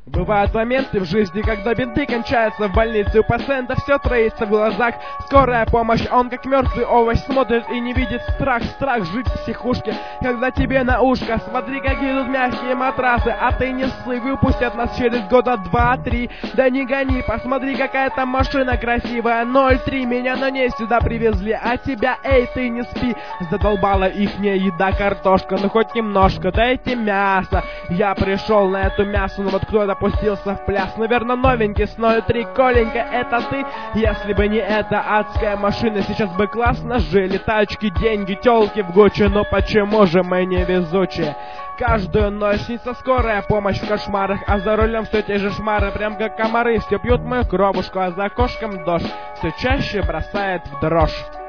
Бывают моменты в жизни, когда бинты кончаются в больнице, у пациента все троится в глазах. Скорая помощь, он как мертвый овощ смотрит и не видит страх жить в психушке. Когда тебе на ушко, смотри, какие тут мягкие матрасы, а ты не ссы, выпустят нас через года 2-3. Да не гони, посмотри, какая там машина красивая, 03, меня на ней сюда привезли, а тебя, эй, ты не спи. Задолбала ихняя еда, картошка, ну хоть немножко, дайте мясо. Я пришел на эту мясо, ну вот кто-то пустился в пляс. Наверное, новенький с 03, Коленька, это ты? Если бы не эта адская машина, сейчас бы классно жили. Тачки, деньги, тёлки в Гуччи, но почему же мы не везучие? Каждую ночь снится скорая помощь в кошмарах, а за рулем все те же шмары, прям как комары. Все пьют мою кровушку, а за окошком дождь все чаще бросает в дрожь.